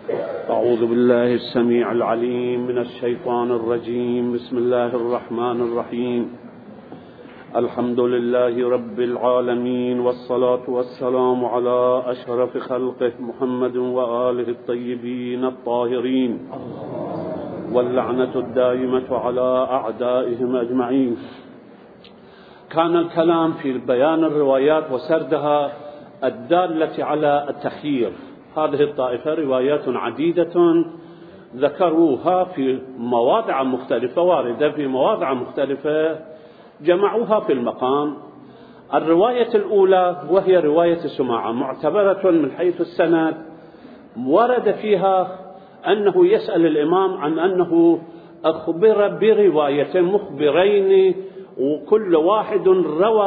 أعوذ بالله السميع العليم من الشيطان الرجيم. بسم الله الرحمن الرحيم. الحمد لله رب العالمين، والصلاة والسلام على أشرف خلقه محمد وآله الطيبين الطاهرين، واللعنة الدائمة على أعدائهم أجمعين. كان الكلام في بيان الروايات وسردها الدالة على التخيير. هذه الطائفة روايات عديدة ذكروها في مواضع مختلفة، واردة في مواضع مختلفة، جمعوها في المقام. الرواية الأولى وهي رواية سماعة، معتبرة من حيث السند، ورد فيها أنه يسأل الإمام عن أنه أخبر برواية، مخبرين، وكل واحد روى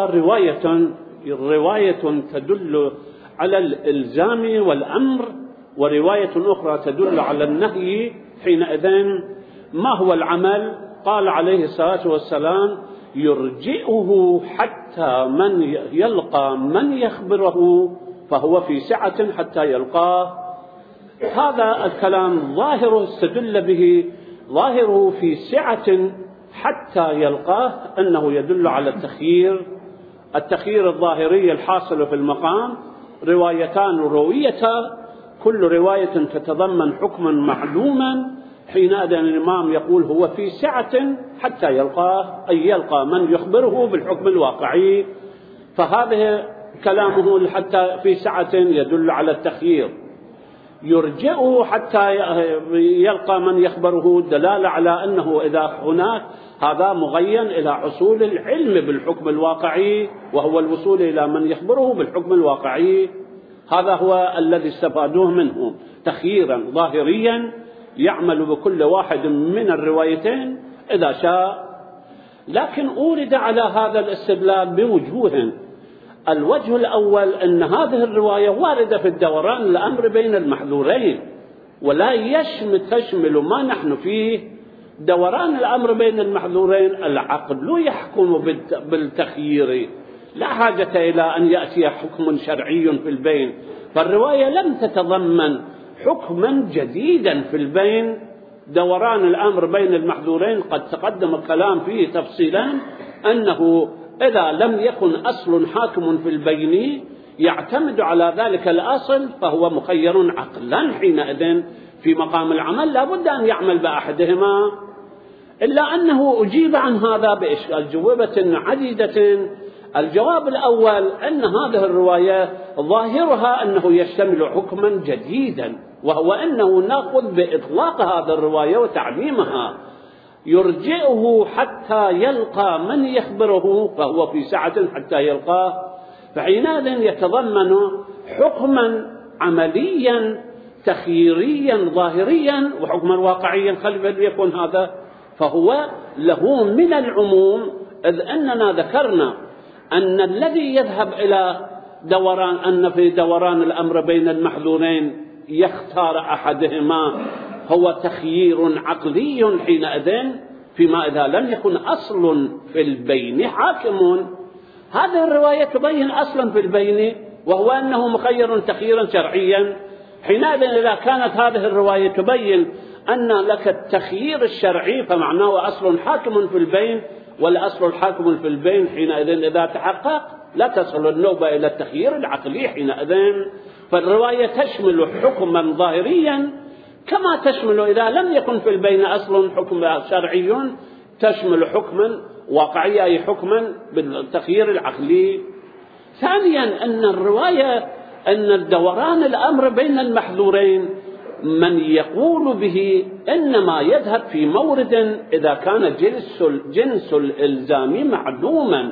رواية تدل على الإلزام والأمر، ورواية أخرى تدل على النهي. حينئذ ما هو العمل؟ قال عليه الصلاة والسلام: يرجئه حتى من يلقى من يخبره فهو في سعة حتى يلقاه. هذا الكلام ظاهره استدل به، ظاهره في سعة حتى يلقاه، أنه يدل على التخيير الظاهري الحاصل في المقام. روايتان رويتا، كل رواية تتضمن حكما معلوما. حينئذ الإمام يقول هو في سعة حتى يلقاه، أي يلقى من يخبره بالحكم الواقعي. فهذا كلامه حتى في سعة يدل على التخيير. يرجئه حتى يلقى من يخبره دلالة على أنه إذا هناك هذا مغين إلى حصول العلم بالحكم الواقعي، وهو الوصول إلى من يخبره بالحكم الواقعي. هذا هو الذي استفادوه منه، تخييرا ظاهريا يعمل بكل واحد من الروايتين إذا شاء. لكن أورد على هذا الاستدلال بوجوه. الوجه الأول أن هذه الرواية واردة في الدوران الأمر بين المحذورين، ولا تشمل ما نحن فيه. دوران الأمر بين المحذورين العقل يحكم بالتخيير، لا حاجة إلى أن يأتي حكم شرعي في البين. فالرواية لم تتضمن حكما جديدا في البين. دوران الأمر بين المحذورين قد تقدم الكلام فيه تفصيلا، أنه إذا لم يكن أصل حاكم في البين يعتمد على ذلك الأصل فهو مخير عقلا. حينئذ في مقام العمل لا بد أن يعمل بأحدهما. إلا أنه أجيب عن هذا بأجوبة عديدة. الجواب الأول أن هذه الرواية ظاهرها أنه يشتمل حكما جديدا، وهو أنه نأخذ بإطلاق هذه الرواية وتعميمها. يرجئه حتى يلقى من يخبره فهو في سعة حتى يلقاه، فحينئذ يتضمن حكما عمليا تخييريا ظاهريا وحكما واقعيا. خلف يكون هذا فهو له من العموم، إذ أننا ذكرنا أن الذي يذهب إلى أن في دوران الأمر بين المحذورين يختار أحدهما هو تخيير عقلي. حينئذ فيما إذا لم يكن أصل في البين حاكم. هذه الرواية تبين أصلا في البين، وهو أنه مخير تخييرا شرعيا. حينئذ إذا كانت هذه الرواية تبين أن لك التخيير الشرعي فمعناه أصل حاكم في البين، والأصل الحاكم في البين حينئذ إذا تحقق لا تصل النوبة إلى التخيير العقلي. حينئذ فالرواية تشمل حكما ظاهريا، كما تشمل إذا لم يكن في البين أصل حكم شرعي تشمل حكما واقعي، أي حكما بالتخيير العقلي. ثانيا أن الرواية أن الدوران الأمر بين المحذورين من يقول به إنما يذهب في مورد إذا كان جنس الإلزام معلوما.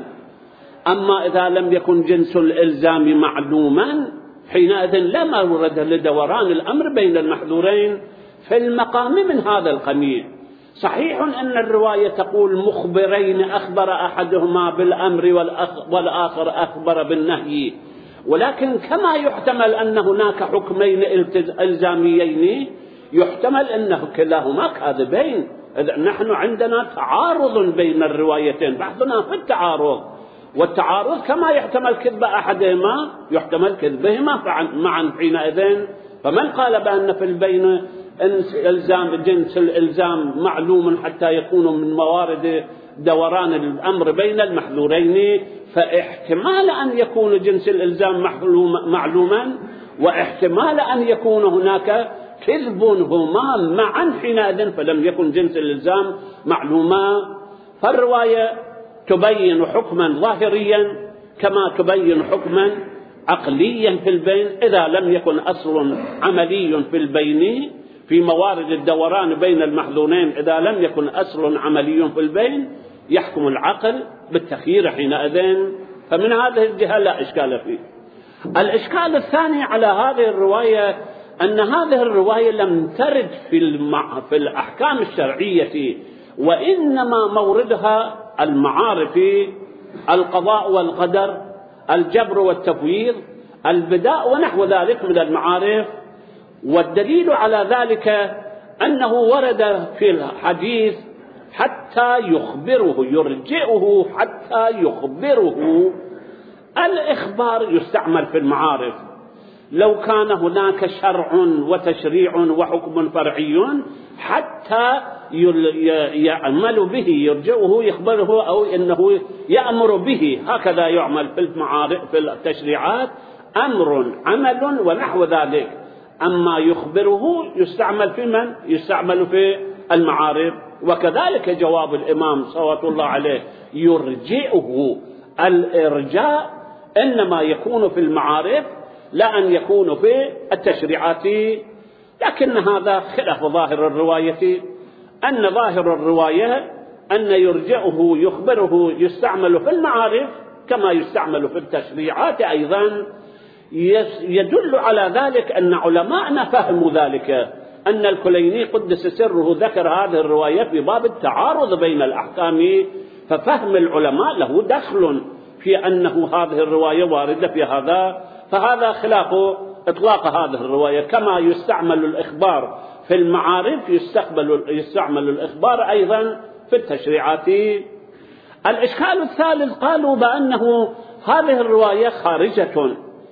أما إذا لم يكن جنس الإلزام معلوما حينئذ لا مورد لدوران الأمر بين المحذورين في المقام من هذا القبيل. صحيح أن الرواية تقول مخبرين أخبر أحدهما بالأمر والآخر أخبر بالنهي، ولكن كما يحتمل أن هناك حكمين إلزاميين يحتمل أن كلاهما كاذبين. إذا نحن عندنا تعارض بين الروايتين، بحثنا في التعارض، والتعارض كما يحتمل كذب أحدهما يحتمل كذبهما معا حينئذ. فمن قال بأن في البين إلزام جنس الإلزام معلوم حتى يكون من موارد دوران الأمر بين المحذورين، فاحتمال أن يكون جنس الإلزام معلوما واحتمال أن يكون هناك كذب هما معا حينئذ، فلم يكن جنس الإلزام معلوما. فالرواية تبين حكما ظاهريا كما تبين حكما عقليا في البين، إذا لم يكن أصل عملي في البين في موارد الدوران بين المحذورين، إذا لم يكن أصل عملي في البين يحكم العقل بالتخيير حينئذ. فمن هذه الجهة لا إشكال فيه. الإشكال الثاني على هذه الرواية أن هذه الرواية لم ترد في الأحكام الشرعية، وإنما موردها المعارف، القضاء والقدر، الجبر والتفويض، البداء ونحو ذلك من المعارف. والدليل على ذلك أنه ورد في الحديث حتى يخبره، يرجئه حتى يخبره. الإخبار يستعمل في المعارف، لو كان هناك شرع وتشريع وحكم فرعي حتى يعمل به، يرجئه يخبره أو إنه يأمر به، هكذا يعمل في المعارف في التشريعات، أمر عمل ونحو ذلك. أما يخبره يستعمل في من؟ يستعمل في المعارف. وكذلك جواب الإمام صلوات الله عليه يرجئه، الإرجاء إنما يكون في المعارف لا أن يكون في التشريعات. لكن هذا خلاف ظاهر الرواية، أن ظاهر الرواية أن يرجئه يخبره يستعمل في المعارف كما يستعمل في التشريعات أيضا. يدل على ذلك أن علماءنا فهموا ذلك، أن الكليني قدس سره ذكر هذه الرواية في باب التعارض بين الأحكام، ففهم العلماء له دخل في أنه هذه الرواية واردة في هذا. فهذا خلاف إطلاق هذه الرواية، كما يستعمل الإخبار في المعارف يستعمل الإخبار أيضا في التشريعات. الإشكال الثالث قالوا بأنه هذه الرواية خارجة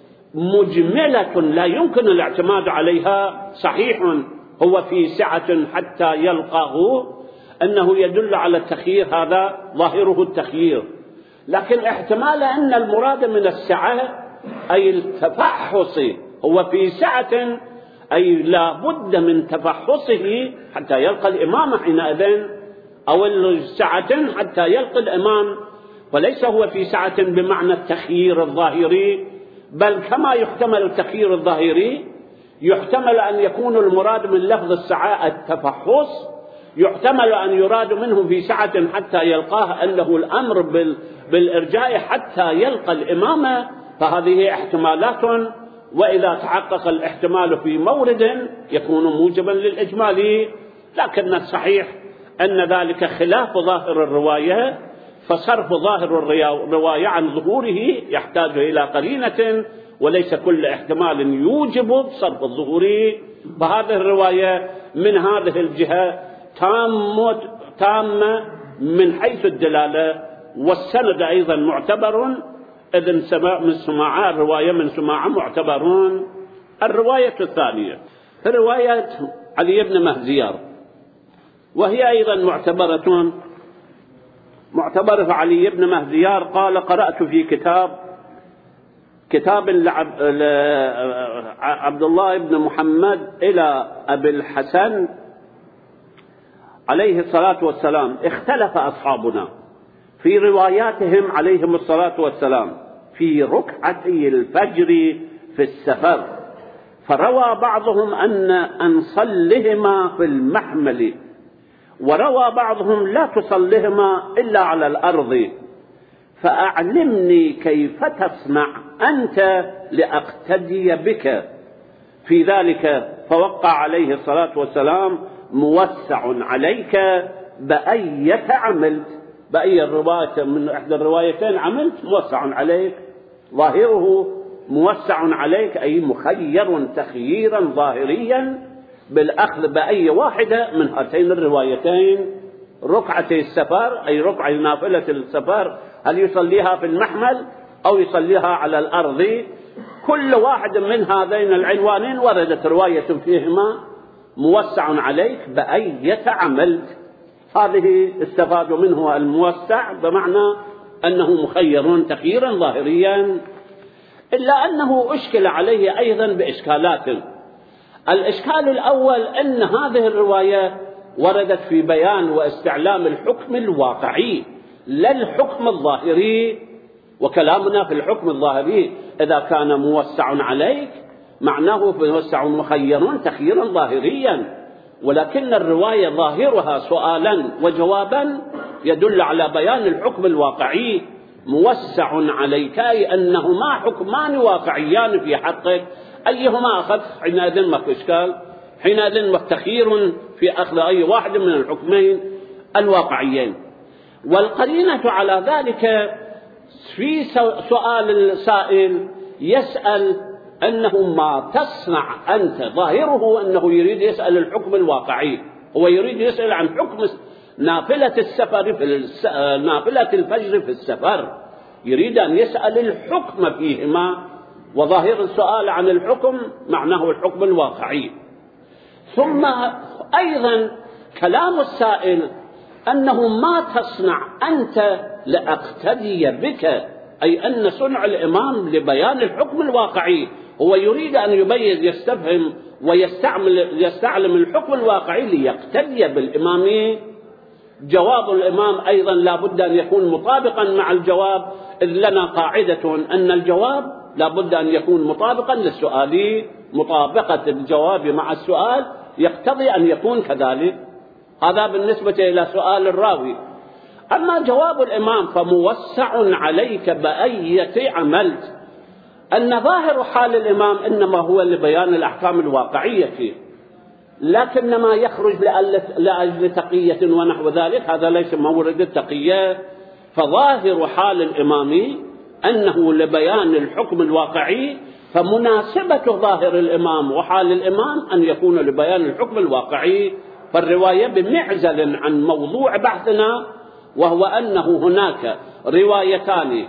مجملة لا يمكن الاعتماد عليها. صحيح هو في سعة حتى يلقاه، أنه يدل على التخيير، هذا ظاهره التخيير، لكن احتمال أن المراد من السعة أي التفحص، هو في سعة أي لا بد من تفحصه حتى يلقى الإمام حينئذ، أو السعة حتى يلقى الإمام، وليس هو في سعة بمعنى التخيير الظاهري، بل كما يحتمل التخيير الظاهري يحتمل أن يكون المراد من لفظ السعة التفحص، يحتمل أن يراد منه في سعة حتى يلقاه أنه الأمر بالإرجاء حتى يلقى الإمام. فهذه احتمالات، وإذا تحقق الاحتمال في مورد يكون موجبا للإجمال. لكن الصحيح أن ذلك خلاف ظاهر الرواية، فصرف ظاهر الرواية عن ظهوره يحتاج إلى قرينة، وليس كل احتمال يوجب صرف الظهور. فهذه الرواية من هذه الجهة تامة من حيث الدلالة، والسند أيضا معتبر، إذن من سماع الرواية من سماع معتبرون. الرواية الثانية رواية علي بن مهزيار، وهي أيضا معتبرة علي بن مهزيار. قال: قرأت في كتاب عبد الله بن محمد إلى أبي الحسن عليه الصلاة والسلام، اختلف أصحابنا في رواياتهم عليهم الصلاة والسلام في ركعتي الفجر في السفر، فروى بعضهم أن صلهما في المحمل، وروى بعضهم لا تصلهما إلا على الأرض، فأعلمني كيف تصنع أنت لأقتدي بك في ذلك. فوقع عليه الصلاة والسلام: موسع عليك بأية عملت، بأي الرواية من إحدى الروايتين عملت موسع عليك، ظاهره موسع عليك أي مخير تخييرا ظاهريا بالأخذ بأي واحدة من هاتين الروايتين. ركعتي السفر أي ركعة نافلة السفر، هل يصليها في المحمل أو يصليها على الأرض؟ كل واحد من هذين العنوانين وردت رواية فيهما موسع عليك بأية عملت. هذه استفادوا منه الموسع بمعنى أنه مخير تخييرا ظاهريا، إلا أنه أشكل عليه أيضا بإشكالات. الإشكال الأول أن هذه الرواية وردت في بيان واستعلام الحكم الواقعي لا الحكم الظاهري، وكلامنا في الحكم الظاهري إذا كان موسع عليك معناه موسع مخير تخييرا ظاهريا، ولكن الرواية ظاهرها سؤالا وجوابا يدل على بيان الحكم الواقعي. موسع عليك أي أنهما حكمان واقعيان في حقك، أيهما أخذ حينئذ ما في إشكال، حينئذ تخيير في أخذ أي واحد من الحكمين الواقعيين. والقرينة على ذلك في سؤال السائل يسأل أنه ما تصنع أنت، ظاهره أنه يريد يسأل الحكم الواقعي، هو يريد يسأل عن حكم نافلة السفر نافلة الفجر في السفر، يريد أن يسأل الحكم فيهما، وظاهر السؤال عن الحكم معناه الحكم الواقعي. ثم أيضا كلام السائل أنه ما تصنع أنت لأقتدي بك، أي أن صنع الإمام لبيان الحكم الواقعي، هو يريد أن يبين يستفهم ويستعلم الحكم الواقعي ليقتدي بالإمام. جواب الإمام أيضا لا بد أن يكون مطابقا مع الجواب، إذ لنا قاعدة أن الجواب لا بد أن يكون مطابقا للسؤال، مطابقة الجواب مع السؤال يقتضي أن يكون كذلك. هذا بالنسبة إلى سؤال الراوي. أما جواب الإمام فموسع عليك بأية عملت، أن ظاهر حال الإمام إنما هو لبيان الأحكام الواقعية، لكن ما يخرج لأجل تقية ونحو ذلك هذا ليس مورد التقية. فظاهر حال الإمام أنه لبيان الحكم الواقعي، فمناسبة ظاهر الإمام وحال الإمام أن يكون لبيان الحكم الواقعي. فالرواية بمعزل عن موضوع بحثنا، وهو أنه هناك روايتان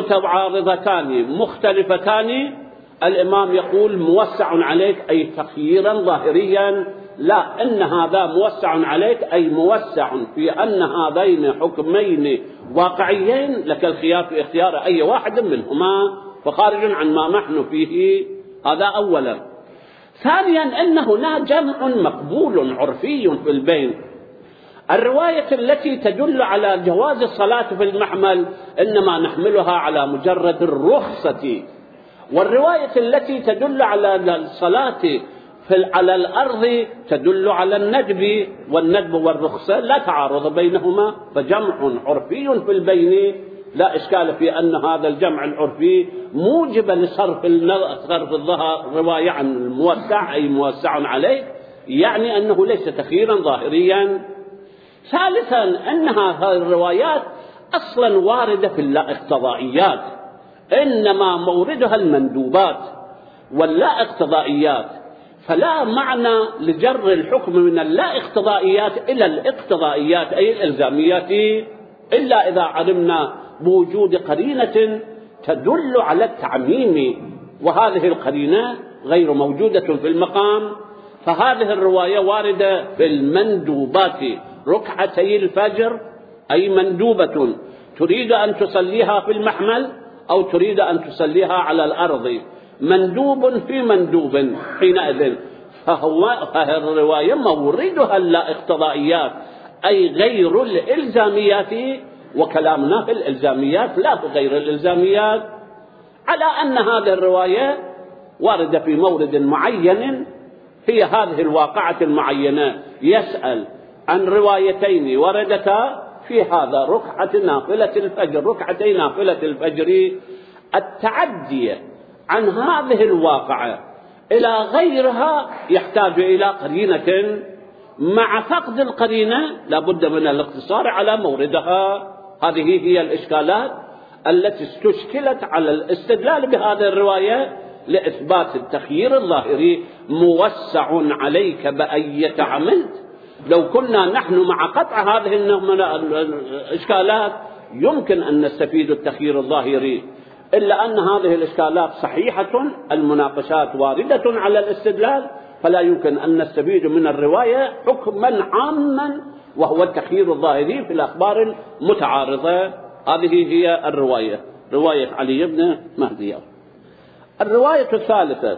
متعارضتان مختلفتان، الإمام يقول موسع عليك أي تخييرا ظاهريا، لا إن هذا موسع عليك أي موسع في أن هذين حكمين واقعيين لك الخيار في اختيار أي واحد منهما، فخارج عن ما نحن فيه. هذا أولا. ثانيا أن هنا جمع مقبول عرفي في البين. الرواية التي تدل على جواز الصلاة في المحمل إنما نحملها على مجرد الرخصة، والرواية التي تدل على الصلاة على الأرض تدل على الندب، والندب والرخصة لا تعارض بينهما، فجمع عرفي في البين. لا إشكال في أن هذا الجمع العرفي موجب لصرف الظهر رواية عن الموسع أي موسع عليك، يعني أنه ليس تخييرا ظاهريا. ثالثا أن هذه الروايات أصلا واردة في اللا اقتضائيات، إنما موردها المندوبات واللا اقتضائيات، فلا معنى لجر الحكم من اللا اقتضائيات إلى الاقتضائيات أي الإلزاميات إلا إذا علمنا بوجود قرينة تدل على التعميم، وهذه القرينة غير موجودة في المقام. فهذه الرواية واردة في المندوبات، ركعتي الفجر أي مندوبة، تريد أن تصليها في المحمل أو تريد أن تصليها على الأرض، مندوب في مندوب حينئذ. فهذه الرواية موردها اللا اقتضائيات أي غير الإلزاميات، وكلامنا في الإلزاميات لا في غير الإلزاميات، على أن هذه الرواية واردة في مورد معين، هي هذه الواقعة المعينة. يسأل عن روايتين وردتا في هذا ركعة نافلة الفجر، ركعتي نافلة الفجر. التعدي عن هذه الواقعة إلى غيرها يحتاج إلى قرينة، مع فقد القرينة لابد من الاقتصار على موردها. هذه هي الإشكالات التي استشكلت على الاستدلال بهذه الرواية لإثبات التخيير الظاهري موسع عليك بأية عملت. لو كنا نحن مع قطع هذه الإشكالات يمكن أن نستفيد التخيير الظاهري، إلا أن هذه الإشكالات صحيحة، المناقشات واردة على الاستدلال، فلا يمكن أن نستفيد من الرواية حكما عاما وهو التخيير الظاهري في الأخبار المتعارضة. هذه هي الرواية، رواية علي بن مهدي. الرواية الثالثة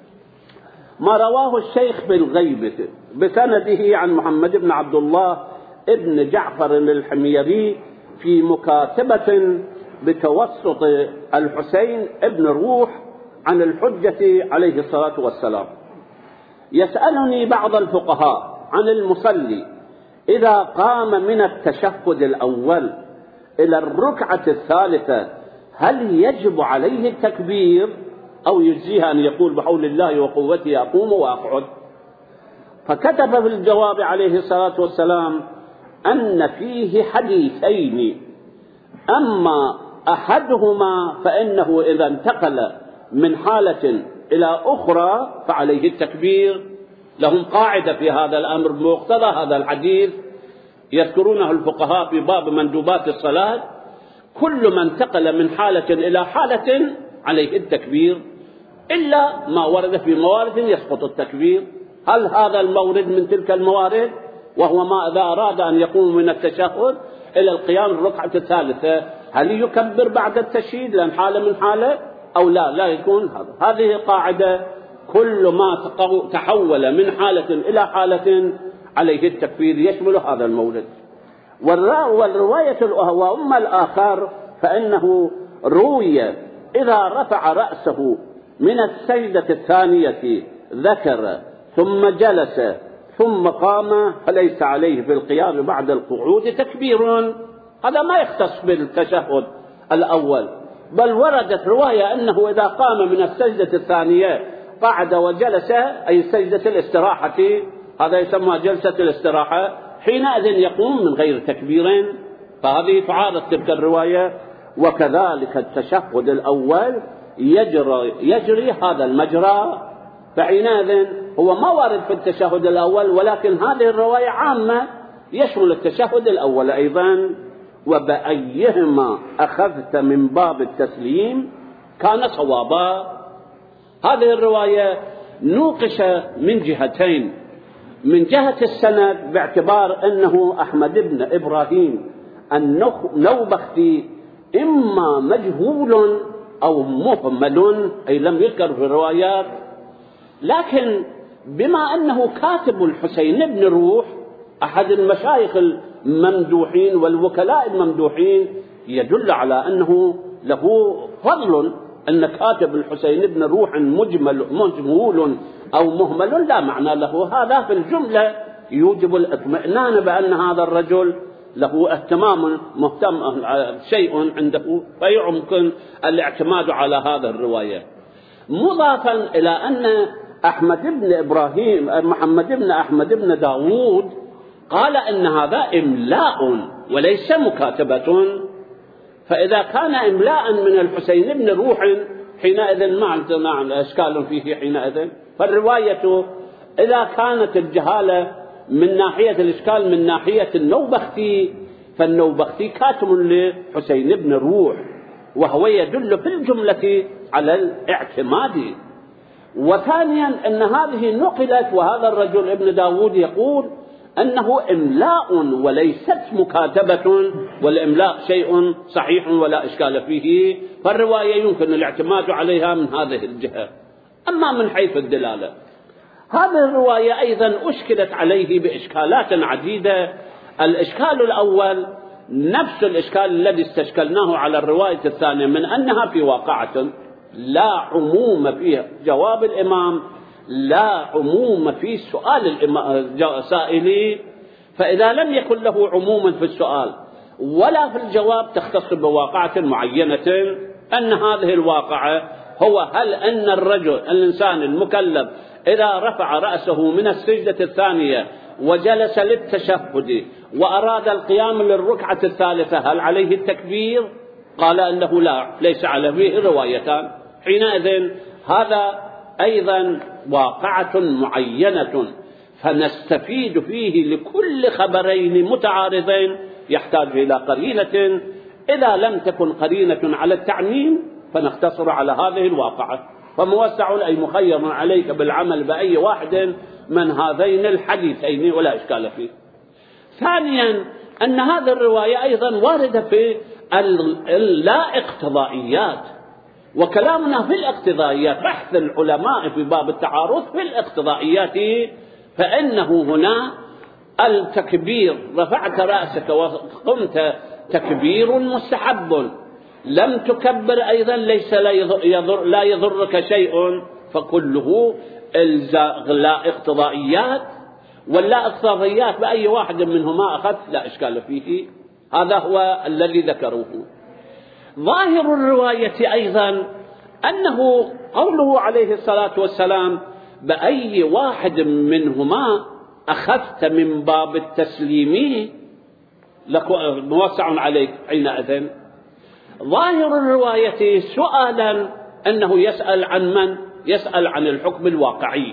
ما رواه الشيخ بالغيبة بسنده عن محمد بن عبد الله ابن جعفر الحميري في مكاتبة بتوسط الحسين ابن روح عن الحجة عليه الصلاة والسلام. يسألني بعض الفقهاء عن المصلي إذا قام من التشهد الأول إلى الركعة الثالثة هل يجب عليه التكبير أو يجزيه أن يقول بحول الله وقوته أقوم وأقعد؟ فكتب في الجواب عليه الصلاة والسلام أن فيه حديثين، أما أحدهما فإنه إذا انتقل من حالة إلى أخرى فعليه التكبير. لهم قاعدة في هذا الأمر بمقتضى هذا الحديث يذكرونه الفقهاء في باب مندوبات الصلاة: كل من انتقل من حالة إلى حالة عليه التكبير إلا ما ورد في موارد يسقط التكبير. هل هذا المورد من تلك الموارد؟ وهو ما إذا أراد أن يقوم من التشهد إلى القيام الركعة الثالثة هل يكبر بعد التشهيد لأن حالة من حالة أو لا يكون هذا. هذه قاعدة: كل ما تحول من حالة إلى حالة عليه التكبير، يشمل هذا المورد. والرواية وأما الآخر فإنه روي إذا رفع رأسه من السجدة الثانية ذكر ثم جلس ثم قام فليس عليه في القيام بعد القعود تكبير. هذا ما يختص بالتشهد الأول، بل وردت رواية أنه إذا قام من السجدة الثانية قعد وجلس، أي سجدة الاستراحة، هذا يسمى جلسة الاستراحة، حينئذ يقوم من غير تكبير. فهذه تعارض تلك الرواية. وكذلك التشهد الأول يجري هذا المجرى، فحينئذ هو ما وارد في التشهد الأول، ولكن هذه الرواية عامة يشمل التشهد الأول أيضا. وبأيهما أخذت من باب التسليم كان صوابا. هذه الرواية نوقش من جهتين: من جهة السند باعتبار أنه أحمد بن إبراهيم النوبختي إما مجهول أو مهمل، أي لم يذكر في الروايات، لكن بما أنه كاتب الحسين بن روح أحد المشايخ الممدوحين والوكلاء الممدوحين، يدل على أنه له فضل. أن كاتب الحسين بن روح مجهول أو مهمل لا معنى له. هذا في الجملة يوجب الاطمئنان بأن هذا الرجل له اهتمام مهتم شيء عنده، فيمكن الاعتماد على هذا الرواية. مضافا إلى أن محمد بن أحمد بن داود قال أن هذا إملاء وليس مكاتبة، فإذا كان إملاء من الحسين بن روح حينئذ ما عندنا إشكال فيه حينئذ. فالرواية إذا كانت الجهالة من ناحية الإشكال من ناحية النوبختي، فالنوبختي كاتب لحسين بن روح، وهو يدل في الجملة على الاعتماد. وثانيا أن هذه نقلت، وهذا الرجل ابن داود يقول أنه إملاء وليست مكاتبة، والإملاء شيء صحيح ولا إشكال فيه، فالرواية يمكن الاعتماد عليها من هذه الجهة. أما من حيث الدلالة، هذه الرواية أيضا أشكلت عليه بإشكالات عديدة. الإشكال الأول نفس الإشكال الذي استشكلناه على الرواية الثانية، من أنها في واقعة لا عموم فيها جواب الإمام، لا عموم في سؤال السائل، فإذا لم يكن له عموم في السؤال ولا في الجواب تختص بواقعة معينة، أن هذه الواقعة هو هل أن الإنسان المكلف إذا رفع رأسه من السجدة الثانية وجلس للتشهد وأراد القيام للركعة الثالثة هل عليه التكبير؟ قال أنه لا، ليس عليه روايتان. حينئذ هذا أيضا واقعة معينة، فنستفيد فيه لكل خبرين متعارضين يحتاج إلى قرينة. إذا لم تكن قرينة على التعميم فنقتصر على هذه الواقعة. فموسع أي مخير عليك بالعمل بأي واحد من هذين الحديثين ولا إشكال فيه. ثانيا أن هذه الرواية أيضا واردة في اللا اقتضائيات، وكلامنا في الاقتضائيات بحث العلماء في باب التعارض في الاقتضائيات، فإنه هنا التكبير رفعت رأسك وقمت تكبير مستحب، لم تكبر أيضا ليس لا يضرك شيء، فكله لا اقتضائيات. واللا اقتضائيات بأي واحد منهما أخذت لا إشكال فيه. هذا هو الذي ذكروه. ظاهر الرواية أيضا أنه قوله عليه الصلاة والسلام بأي واحد منهما أخذت من باب التسليم موسع عليك حينئذ. ظاهر الرواية سؤالا أنه يسأل عن من؟ يسأل عن الحكم الواقعي،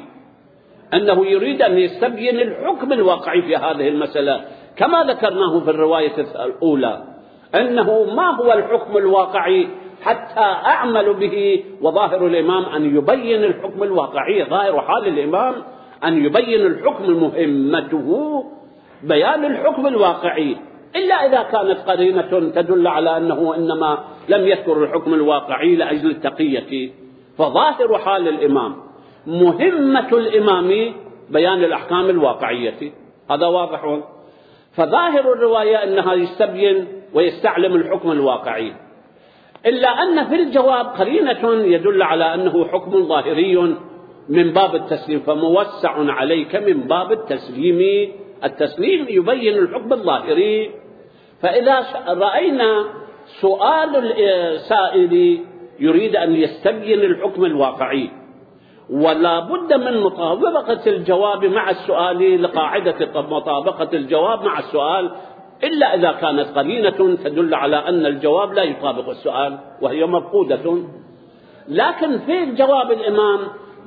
أنه يريد أن يستبين الحكم الواقعي في هذه المسألة كما ذكرناه في الرواية الأولى، أنه ما هو الحكم الواقعي حتى أعمل به. وظاهر الإمام أن يبين الحكم الواقعي، ظاهر حال الإمام أن يبين الحكم مهمته بيان الحكم الواقعي، إلا إذا كانت قرينة تدل على أنه إنما لم يذكر الحكم الواقعي لأجل التقية. فظاهر حال الإمام مهمة الإمام بيان الأحكام الواقعية، هذا واضح. فظاهر الرواية أنها يستبين ويستعلم الحكم الواقعي، إلا أن في الجواب قرينة يدل على أنه حكم ظاهري من باب التسليم، فموسع عليك من باب التسليم. التسليم يبين الحكم الظاهري. فإذا رأينا سؤال السائل يريد أن يستبين الحكم الواقعي، ولا بد من مطابقة الجواب مع السؤال لقاعدة مطابقة الجواب مع السؤال، إلا إذا كانت قرينة تدل على أن الجواب لا يطابق السؤال وهي مفقودة. لكن في الجواب الإمام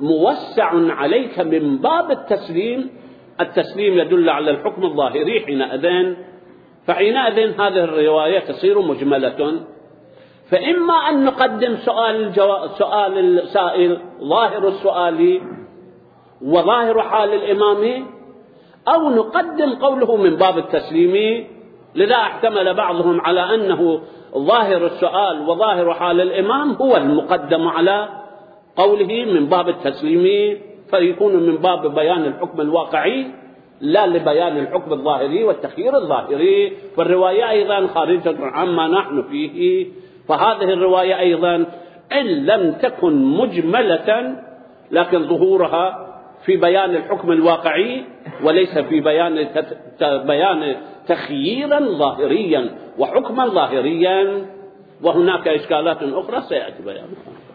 موسع عليك من باب التسليم. التسليم يدل على الحكم الظاهري حينئذ، فحينئذ هذه الرواية تصير مجملة. فإما أن نقدم سؤال السائل ظاهر السؤال وظاهر حال الإمام، أو نقدم قوله من باب التسليم. لذا احتمل بعضهم على أنه ظاهر السؤال وظاهر حال الإمام هو المقدم على قوله من باب التسليم، فيكون من باب بيان الحكم الواقعي لا لبيان الحكم الظاهري والتخيير الظاهري. فالرواية أيضا خارجة عما نحن فيه. فهذه الرواية أيضا إن لم تكن مجملة لكن ظهورها في بيان الحكم الواقعي وليس في بيان تخييرا ظاهريا وحكما ظاهريا. وهناك إشكالات أخرى سيأتي بيانها.